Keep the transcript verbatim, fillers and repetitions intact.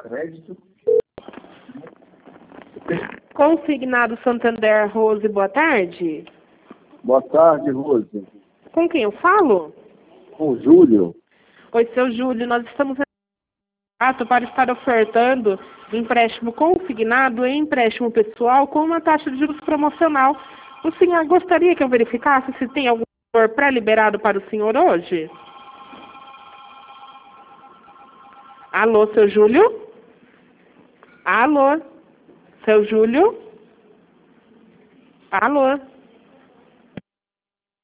crédito. Consignado Santander, Rose, boa tarde. Boa tarde, Rose. Com quem eu falo? Com o Júlio. Oi, seu Júlio, nós estamos ato para estar ofertando empréstimo consignado e empréstimo pessoal com uma taxa de juros promocional. O senhor gostaria que eu verificasse se tem algum valor pré-liberado para o senhor hoje? Alô, seu Júlio? Alô? Seu Júlio? Alô?